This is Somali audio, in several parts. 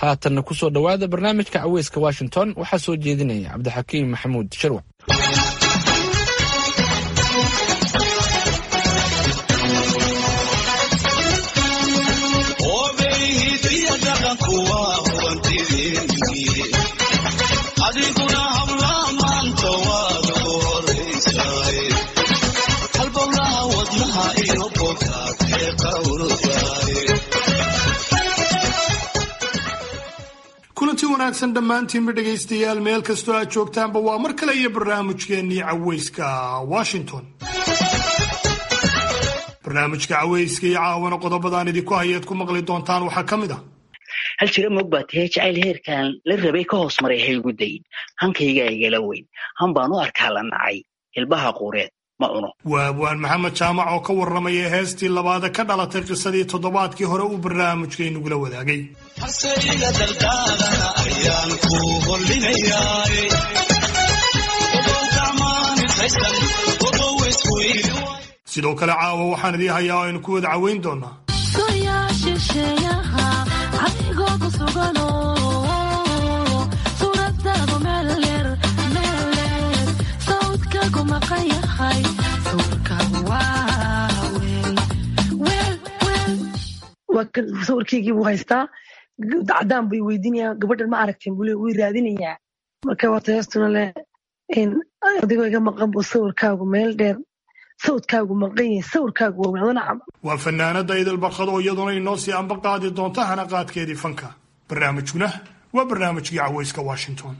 haatanna ku soo dhowaada barnaamijka caweyska Washington waxaa soo jeedinaya Cabdixakiim Maxamuud Sharwac. kulanti wanaagsan dhammaantiin dhegaystayaal meel kastoo aad joogtaanba waa mar kale iyo barnaamijkeennii caweyska Washington. barnaamijka caweyska iyo caawana qodobadaan idinku hayaad ku maqli doontaan waxaa ka mid ah hal jira mogbaatii jacayl heerkan la rabay ka hoos maray hay gudayn hankayga igala weyn han baan u arkaa la nacay ilbaha quureed ma cuno. waabwaan maxamed jaamac oo ka warramaya heestii labaad ka dhalatay qisadii toddobaadkii hore uu barnaamijkeennugula wadaagay. sidoo kale caawa waxaan idii hayaa oo aynu ku wada caweyn doonaa sawirkaygii buu haystaa cadaan bay weydiinayaan gabadhan ma aragteen buu way raadinayaa marka waata heestuna leh adigoo iga maqan buu sawirkaagu meel dheer sawdkaagu maqan yahay sawirkaagu waa wadana waa fanaanada idil barqad oo iyaduna inoo sii anba qaadi doonta hanaqaadkeedii fanka barnaamijkuna waa barnaamijkii caweyska Washington.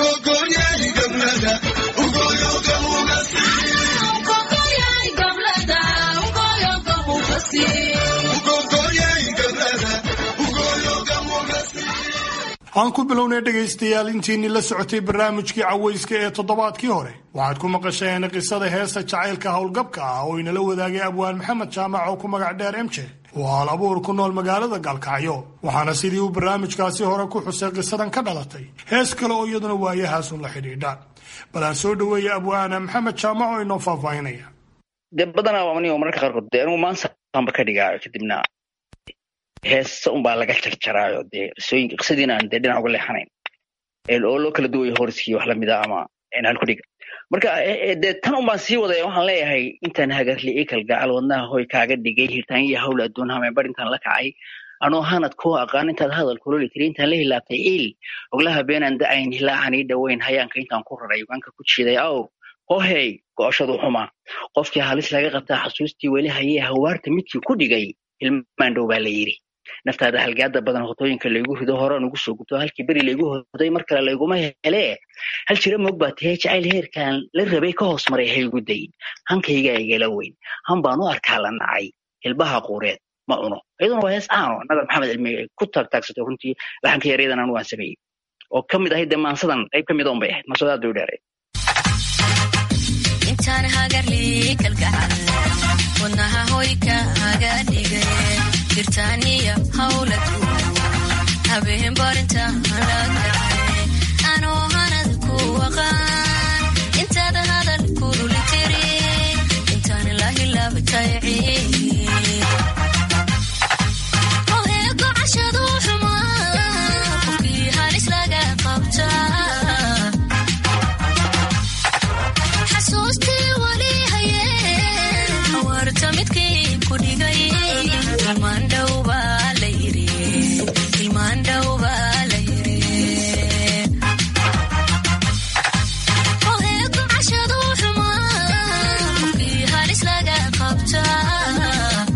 aan ku bilownay dhegaystayaal intiinii la socotay barnaamijkii caweyska ee toddobaadkii hore waxaad ku maqasheen qisada heesta jacaylka howlgabka ah oo inala wadaagay abwaan maxamed jaamac oo ku magac dheer MJ oo hal abuur ku nool magaalada Gaalkacyo waxaana sidii uu barnaamijkaasi hore ku xusay qisadan ka dhalatay hees kale oo iyaduna waayahaasun la xidhiidha balaan soo dhaweeyay abwaan maxamed jaamac oo inoo faahfaahinaya. badanaa waa aniga marka qaarkood anigu maansaanba ka dhigaayo kadibna heesta unbaa laga jarjaraayo dee qisadiina aan dee dhinac uga leexanayn oo loo kala duwayo horiskii wax lamida ama halku dhiga marka dee tan unbaan sii wadaya waxaan leeyahay intaan hagarli ii kalgacal wadnaha hoy kaaga dhigay hirtaan iyo hawl adduun hameenbar intaan la kacay anoo hanad kuu aqaan intaad hadal kuloli tiri intaan la hilaabtay iil oglaha beenaan da'ayn hilaacan ii dhoweyn hayaanka intaan ku raray ugaanka ku jiiday awr hohey go'oshadu xuma qofkii halis laga qabtaa xasuustii weli hayee hawaarta midkii ku dhigay ilmaan dhow baa la yidhi naftaada halgaada badan hotooyinka laygu rido horaan ugu soo gubto halkii beri laygu hoday mar kale layguma hele hal jira mogbaatii jacayl heerkan la rabay ka hoos maray hay gudayn hankayga igala weyn han baan u arkaa la nacay ilbaha quureed ma cuno. iyaduna waa hees caano nagar maxamed cilmi ku taagtaagsatay runtii laxanka yareedan anu waan sameeyey oo ka mid ahayd dee maansadan qayb ka mid oon bay ahayd mansadaad bay u dheeray. intaan hagarli kalgacal wadnaha hoy kaaga dhigay hirtaaniya hawladu habeen barintaan la kacay anoo hanad ku aqaan intaad hadal kululi tiri intaan la hilaabtay go'oshadu xuma qofkii halis laga qabtaa xasuustii wali hayee hawaarta midkii ku dhigay ilmaan dhow baa la yidhi ilmaan dhow baa la yidhi go'oshadu xuma qofkii halis laga qabtaa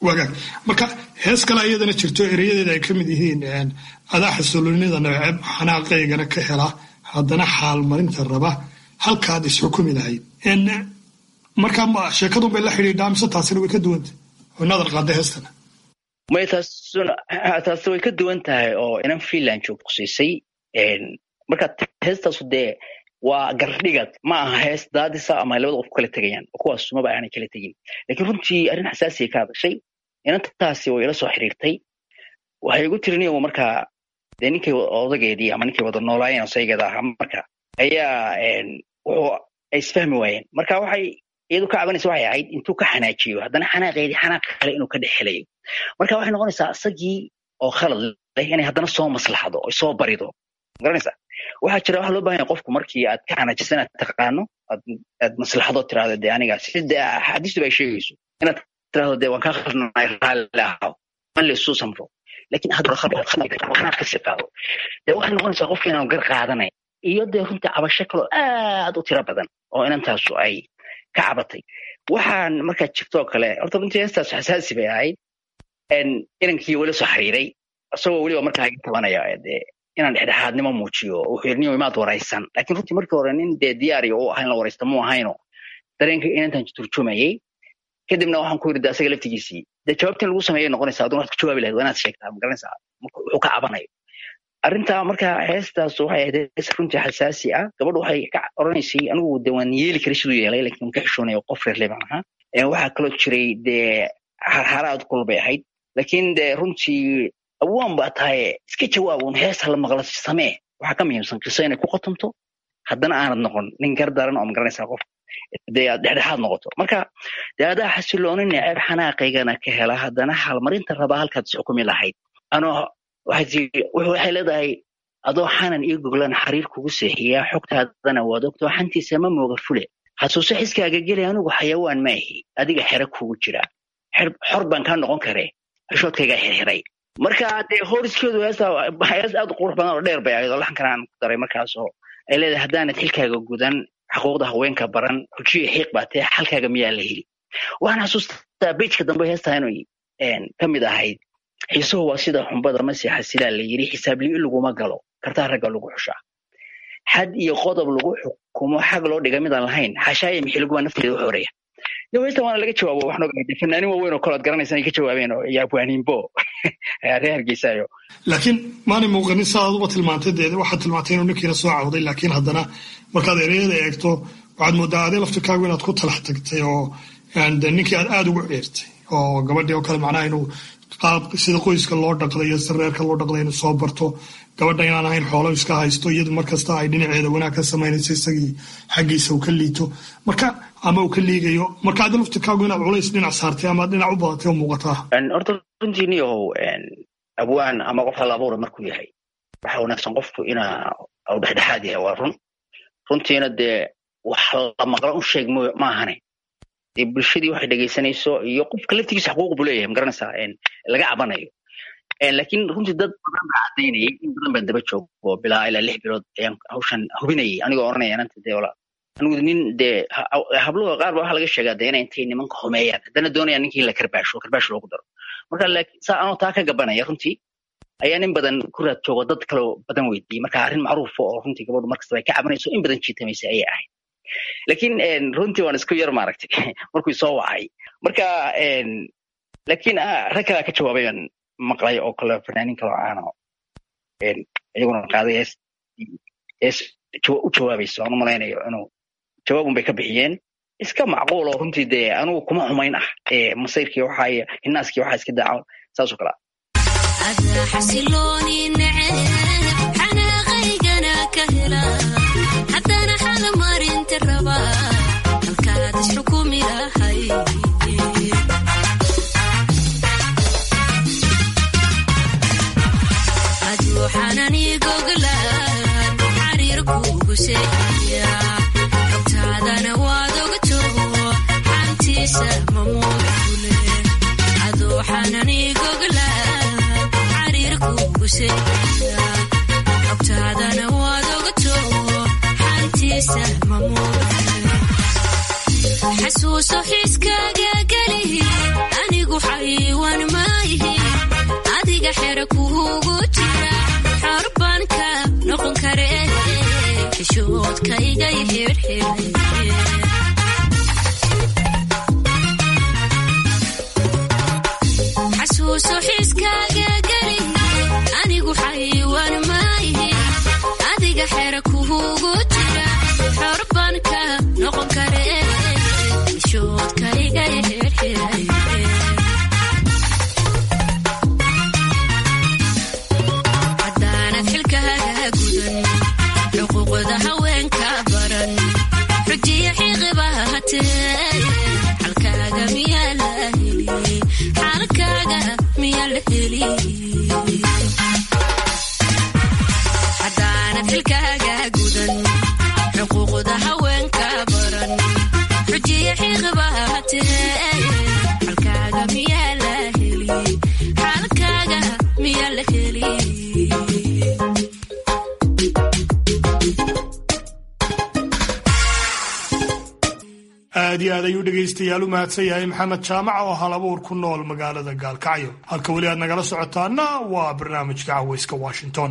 wagaag marka hees kale ayadana jirto erayadeeda ay ka mid yihiin adaa xasuulinida nabceb xanaaqaygana ka hela haddana xaalmarinta raba halkaad isxukumi lahayd marka sheekadun bay la xidhiidhaa mise taasina way ka duwanta oo nadar qaada heestana may taas way ka duwan tahay oo inan freeland joog kusiisay marka heestaasu dee waa gardhigad ma aha hees daadisa ama labada qof kala tegayaan oo kuwaas sumaba aanay kala tegin laakiin runtii arrin xasaasiya ka hadashay inantaasi way ila soo xiriirtay waxay igu tirinayo markaa dee ninkay odageedii ama ninkay wada noolaayeen saygeeda ahaa marka ayaa wuxuu ay isfahmi waayeen marka waxay iyadu ka cabanaysa waxay ahayd intuu ka xanaajiyo haddana xanaaqeedii xanaaq kale inuu ka dhexelayo marka waxay noqonaysaa isagii oo khalad leh inay haddana soo maslaxdo oo soo barido garanaysaa waxaa jira waxa loo baahan yahay qofku markii aad ka xanaajisan aad taqaano aad maslaxado tiraahdo dee aniga sida xadiistu bay sheegayso inaad tiraahdo dee waan kaa khaldanay raalli ahaw man leesuu samro laakiin haddana khanaaq ka sii qaado dee waxay noqonaysaa qofka inaanu gar qaadanay iyo dee runtii cabasho kaloo aad u tiro badan oo inantaasu ay ka cabatay waxaan markaa jirtoo kale horta runtii heestaas xasaasi bay ahayd inankii weli soo xiriiray isagoo weliba markaa iga tabanaya dee inaan dhexdhexaadnimo muujiyo wuxuu yidhi niyo imaad waraysan laakiin runtii markii hore nin dee diyaariya u ahayn la waraysta mu ahayno dareenka inantan turjumayay kadibna waxaan ku yidhi de asaga laftigiisii dee jawaabtiin lagu sameeyay noqonaysaa aduna waxaad ka jawaabi lahayd waa inaad sheegtaa ma garanaysaa wuxuu ka cabanayo arrintaa marka heestaas waxay ahayd hees runtii xasaasi ah gabadhu waxay ka oranaysay anigu de waan yeeli karay siduu yeelay laakiin ka xishoonayo qof reer leban ahaa waxaa kaloo jiray dee harharaad kulul bay ahayd laakiin dee runtii awaan baa tahay iska jawaabun hees hala maqla samee waxaa ka muhiimsan qiso inay ku qotomto haddana aanad noqon nin gardaran oo ma garanaysaa qof dee aad dhexdhexaad noqoto marka dee adaa xasiloonin ceeb xanaaqaygana ka hela haddana xaalmarinta rabaa halkaad isxukumi lahayd anoo waxay leedahay adoo xanan iyo goglan xariir kugu seexiyaa xogtaadana waad ogtoo xantiisa ma mooga fule xasuuso xiskaaga geli anigu xayawaan ma ahi adiga xero kugu jira xor baan kaa noqon karee xishoodkaygaa xirxiray marka dee horiskeedu hees aad u qurux badan oo dheer bay ahayd oo laxankan aan ku daray markaasoo ay leedahay haddaanad xilkaaga gudan xuquuqda haweenka baran xujiyo xiiq baa tee xalkaaga miyaa la heli waxaan xasuustaa bejka dambe heestaa inay ka mid ahayd xiisuhu waa sida xumbada masiixa sidaa la yidhi xisaabli laguma galo kartaa ragga lagu xushaa xad iyo qodob lagu xukumo xag loo dhiga midaan lahayn xashaaya mixiliguba nafteeda u xoreeya heesta waana laga jawaabo waxnoo fanaanin waaweyn oo kale ad garanaysan ay ka jawaabeen oo yaabwaaniinbo reer hargeysaayo laakiin maanay muuqanin saa aduba tilmaantay dee waxaad tilmaantay inuu ninkiina soo cawday laakiin haddana markaad ereyada eegto waxaad moodaa adee laftirkaagu inaad ku talax tagtay oo ninkii aad aada ugu ceertay oo gabadhii oo kale macnaha inuu qaab sida qoyska loo dhaqday iyo sareerka loo dhaqday inuu soo barto gabadha inaan ahayn xoolo iska haysto iyadu markasta ay dhinaceeda wanaag ka samaynayso isagii xaggiisa uu ka liito marka ama uu ka liigayo marka adda laftirkaagu inaad culays dhinac saartay ama dhinac u badatay oo muuqataa horta runtii niyahow abwaan ama qof hal abuura markuu yahay waxa wanaagsan qofku inaa u dhexdhexaad yahay waa runtiina dee wax la maqlo u sheeg ma ahane dee bulshadii waxay dhegaysanayso iyo qofka laftigiisa xuquuq buu leeyahay ma garanaysaa laga cabanayo laakiin runtii dad badan baa cadaynayay in badan baan daba joogo bilaa ilaa 6 bilood ayaan hawshan hubinayay anigoo oranaya inanta dee anigu nin dee habluha qaar baa waxaa laga sheegaa dee inay intay nimanka xumeeyaan haddana doonayaan ninkii la karbaash loogu daro marka saa anoo taa ka gabanaya runtii ayaa nin badan ku raad joogo dad kaloo badan weydiiyey marka arrin macruufa oo runtii gabadhu markasta ay ka cabanayso in badan jiitamaysa ayay ahayd laakiin runtii waan isku yar maaragtay markuu soo wacay marka laakiin rag kalaa ka jawaabay aan maqlay oo kale fanaanin kaloo caano iyaguna qaaday hees u jawaabayso aan u malaynayo inuu jawaabun bay ka bixiyeen iska macquul oo runtii dee anugu kuma xumayn ah masayrkii waxaa hinaaskii waxaa iska daaca saasoo kale adaa xasilooni neceb xanaaqaygana ka hela haddana xalmarinta raba halkaad isxukumi lahay aduu xanani goglaan xariir kugu seexiya xogtaadana waad ogto xantiisa mamuuga fule aduu xanani goglaan xariir kugu seexiya xogtaadana waad ogto xantiisa mamuuga fule xasuuso xiiskaaga geli anigu anigu xayawaan maayihi adiga xera kuugu jira xorbanka noqon kare xishoodkayga xirxiray xasuuso xiskaaga geli anigu xayawaan maayihi adiga xera kuugu jira xorbanka noqon kare xishoodkayga xirxiray haddaanad xilkaaga gudan xuquuqda haweenka baran xujiya xiiqibaha hatee xalkaaga miyaa la heli xalkaaga miyaa la heli haddaanad xilkaaga gudan xuquuqda haweenka baran xujiya xiiqibaha hatee xalkaaga miyaa la heli xalkaaga miyaa la heli aad iyo aad ayuu dhegaystayaal u mahadsan yahay maxamed jaamac oo hal abuur ku nool magaalada gaalkacyo halka weli aad nagala socotaana waa barnaamijka cawayska washington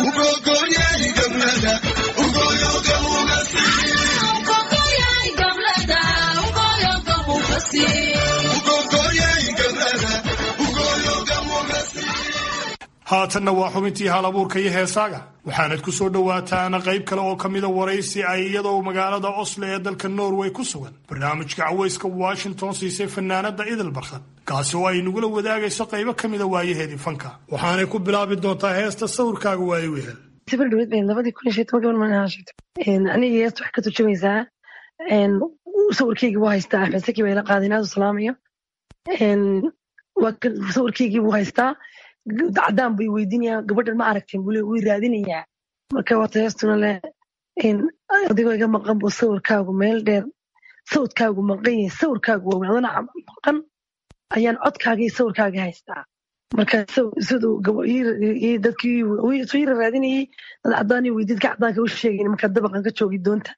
haatanna waa xubintii hal abuurka iyo heesaaga waxaanad ku soo dhowaataan qayb kale oo ka mida waraysi ay iyadoo magaalada Oslo ee dalka Norway ku sugan barnaamijka cawayska Washington siisay fanaanada Idil Barkad kaasi oo ay nugula wadaagayso qaybo ka mida waayaheedii fanka waxaanay ku bilaabi doontaa heesta sawirkaaga waayo wehel sibir dhawid been 2017 ma haashito aniga heesta wax ka turjumaysaa sawirkayga waa haystaa Axmed Saki bay la qaadinaad salaamayo waa sawirkayga waa haystaa dacdaan bay weydiinayaan gabadhan ma aragteen buu way raadinayaa marka wata heestuna le adigoo iga maqan buu sawirkaagu meel dheer sawirkaagu maqan yahay sawirkaagu waa wadana maqan ayaan codkaaga iyo sawirkaaga haystaa marka siduu dadkii soo yara raadinayay dad caddaan iyo weydiid ka caddaanka u sheegayn marka dabaqan ka joogi doonta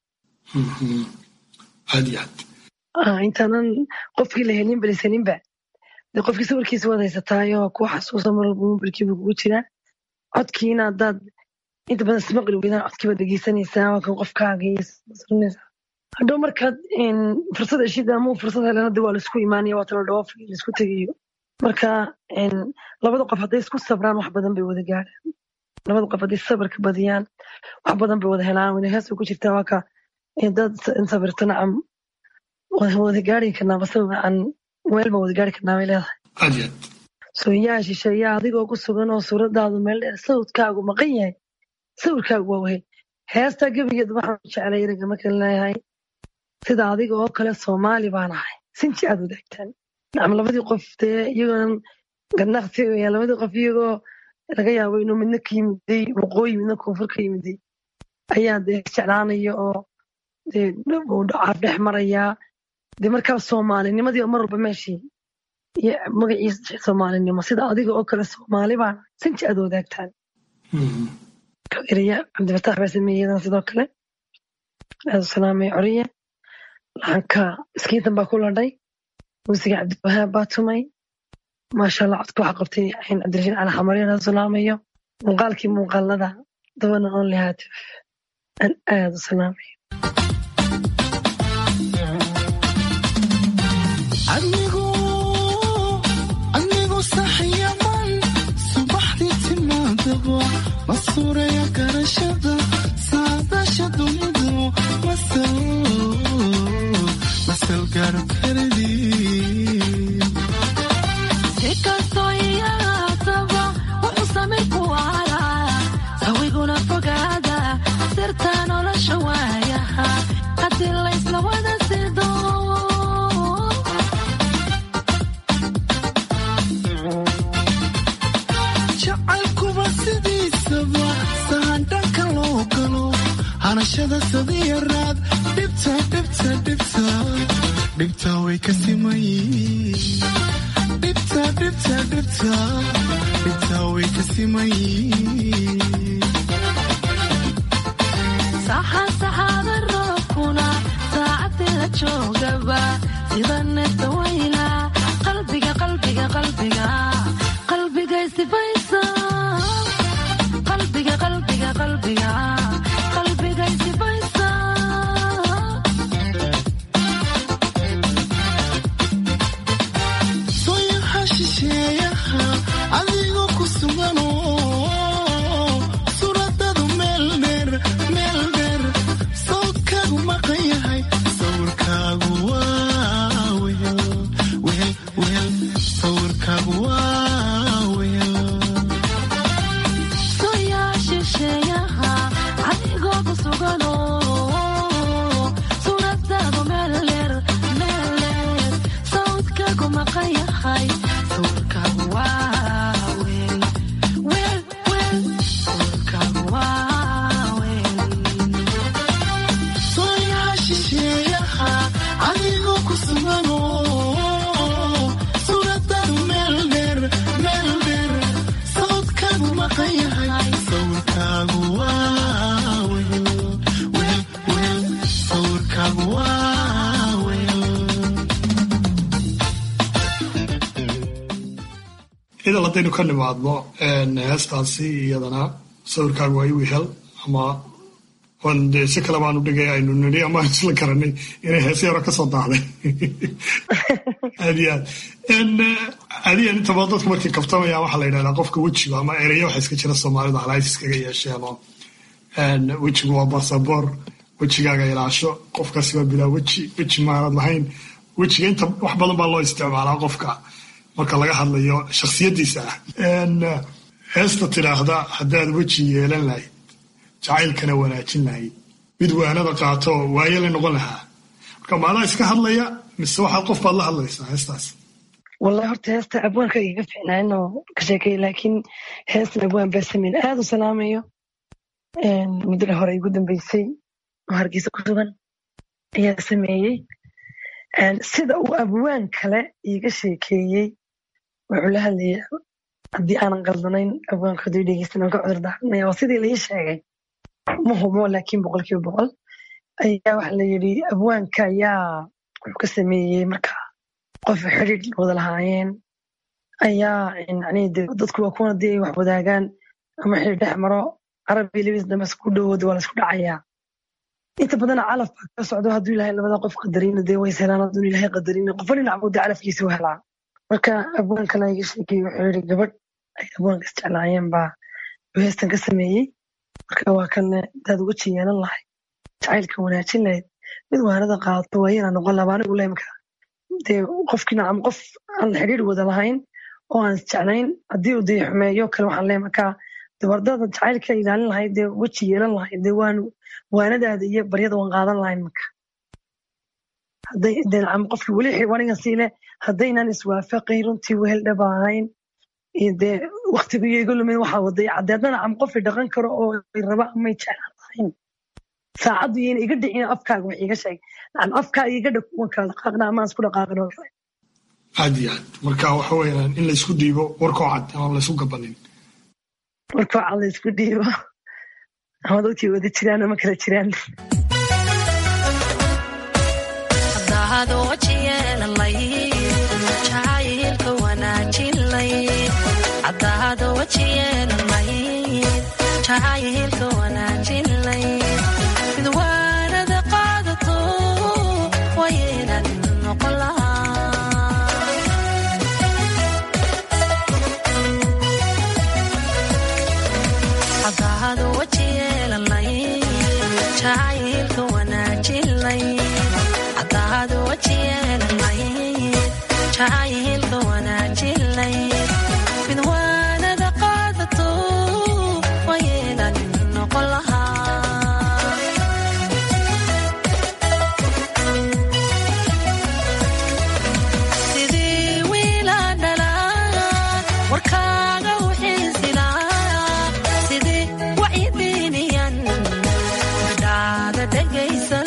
intaanan qofkii la helin balisaninba de qofkii sawirkiisa wad haysataayo ku xasuusa mar walba mobilkiiba kugu jira codkiina haddaad inta badan ismaqli weydaan codkiiba dhegeysanaysaa waa kan qofkaaga hadhow markaad fursad heshid ama fursad helan hadda waa laisku imaanaya waa tala dhawaf laisku tegayo marka labada qof hadday isku sabraan wax badan bay wada gaadhaan labada qof hadday sabarka badiyaan wax badan bay wada helaan wada hees ku jirtaa waa ka dad sabirto nacam wada gaari karnaa basaba aan weel baan wada gaari karnaa bay leedahay sooyaa shisheeyaa adigoo ku sugan oo suuradaadu meel dheer sawirkaagu maqan yahay sawirkaagu waa wehel heestaa gebigeed waxaan jeclay eraga markan leeyahay sida adiga oo kale Soomaali baan ahay sinji aad wadaagtaan nacam labadii qof dee iyagoon ganacsi labadii qof iyagoo laga yaabo inuu midna ka yimiday waqooyi midna koonfur ka yimiday ayaa dee jeclaanaya oo dee caaf dhex marayaa dee markaa soomaalinimadii mar walba meeshii iyo magaciisa soomaalinimo sida adiga oo kale Soomaali baan sinji aad wadaagtaan eraya cabdifataax baa sameeyay sidoo kale aad salaamay curiye laanka iskiintan baa ku ladhay musiga cabdiwahaab baa tumay maasha Allah codka waxa qabtay ayn cabdirashiid cali xamariin aad salaamayo muuqaalkii muuqaalada dabana on lehaatif an aad salaamayo anigu saxiyaman subaxdii timaadaba masuuraya garashada saadasha dunidu masal gaaro karadii sikastoo iyaataba wuxuu samir ku araa sawiguna fogaada sirta nolosha waayaha haddii laysla wada sido jacaylkuba sidiisaba sahan dhanka loo galo hanashada sadiyaraad dhibta way ka simayiin dhibta way ka simayiin saxaada roobkuna saacadii la joogaba sida neefta wayna qalbiga إذا لطينو كان نماذبو هستاسي iyadana sawirkaagu waa igu hel ama on de si kala baan u dhigay aynu niri ama isla karanay inay hees yaro ka soo daahday adiyan inta badan dadku markay kaftamaya waxa la yiraahdaa qofka wejiga ama ereyo waxa iska jira Soomaalida halays iskaga yeesheen oo wejigu waa passport wejigaaga ilaasho qofkaasi waa bilaa weji maarad lahayn wejiga inta wax badan baa loo isticmaalaa qofka marka laga hadlayo shakhsiyadiisa heesta tiraahda haddaad weji yeelan lahayd jacaylkana wanaajin lahayd mid waanada qaato waaye la noqon lahaa marka maadaa iska hadlaya mise waxaad qof baad la hadlaysaa heestaas wallahi horta heesta abwaanka iga fiicnaa inuu ka sheekay laakiin heestan abwaan baa sameyn aad u salaamayo muddo hore igu dambeysay oo Hargeysa ku sugan ayaa sameeyey sida uu abwaan kale iga sheekeeyey wuxuu la hadlayay haddii aanan qaldanayn abwaanka hadduu dhegeysan aan ka cudur daaranaya waa sidii la ii sheegay ma hubo laakiin 100% ayaa waxa la yidhi abwaanka ayaa wuxuu ka sameeyey marka qof xiriir wada lahaayeen ayaa yani dadku waa kuwan haddii ay wax wadaagaan ama xiriir dhex maro carabi labis damas ku dhowooda waa la isku dhacayaa inta badan calaf ka socdo hadduu ilaahay labada qof qadarin dee way helaan hadduu ilaahay qadarin qofna dhinac buu calafkiisa u helaa marka abwaanka la iga sheekay wuxuu yidhi gabadh ay abwaanka isjeclaayeen baa heestan ka sameeyey marka waa kan dad uga yeelan lahayd jacaylka wanaajin lahayd mid waanada qaato waa inaan noqon lahaa anigu leemka dee qofkina ama qof aan xiriir wada lahayn oo aan isjeclayn haddii uu dee xumeeyo kale waxaan leeyahay marka wardada jacaylka ilaalin lahayd dee weji yeelan lahayd dee waanadaada iyo baryada waan qaadan lahayn marka hadday dhinacam qofkii weli xiwaniga siile haddaynan iswaafaqay runtii wehel dhaba ahayn iyo dee waktigu iyaga lumin waxaa waday caddeedna nacam qofii dhaqan karo oo raba amay jeclaan lahayn saacaddu iyana iga dhicin afkaaga wax iiga sheeg nacam afkaaga iga dhag kuwan kala dhaqaaqna ama aan isku dhaqaaqin oo kale aad iyo aad marka waxa weeyaan in la isku dhiibo warkoo cad ama la isku gabanin warkoo cad la isku dhiibo ama dadkii wada jiraan ama kala jiraan haddaad waji yeelan lahayd jacaylka wanaajin lahayd haddaad waji yeelan lahayd jacaylka wanaajin lahayd mid waanada qaadato wayeelan noqon lahaa haddaad waji yeelan lahayd jacaylka wanaajin lahayd haddaad waji yeelan lahayd jacaylka wanaajin lahayd mid waanada qaadato wayeelan noqon lahaa sidii wiilaan dhalaan warkaaga u xiisilaa sidii wacyidiiniyan midhaada dhegaysan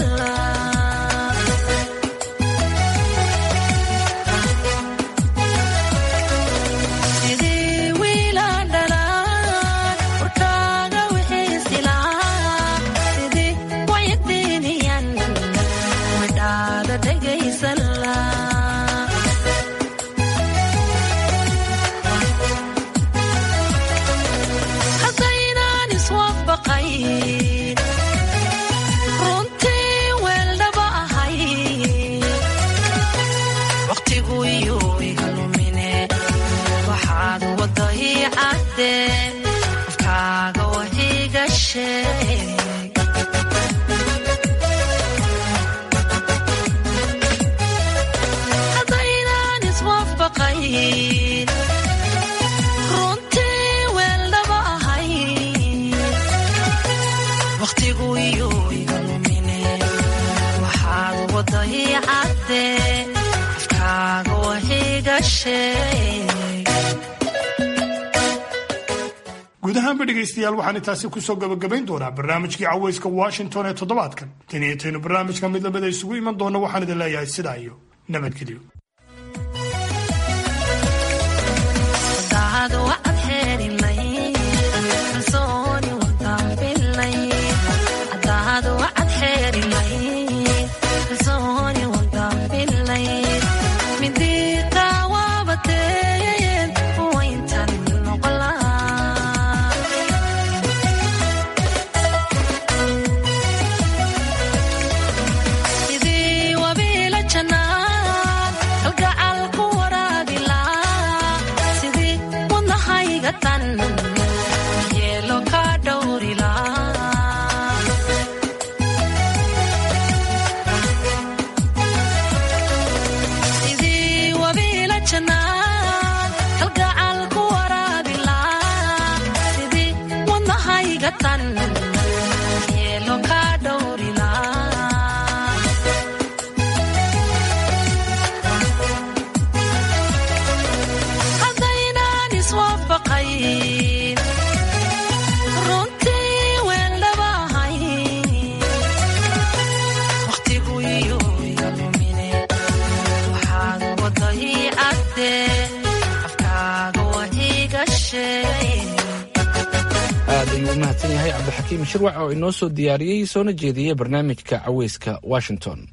guud ahaanba dhegaystayaal waxaan intaasi kusoo gabagabayn doonaa barnaamijkii cawayska washington ee toddobaadkan tan iyo taynu barnaamijka mid lamida isugu iman doona waxaan idin leeyahay sidaa iyo nabadgelyo. mahadsan yahay cabdixakiim shirwac oo inoo soo diyaariyey soona jeediyey barnaamijka cawayska Washington.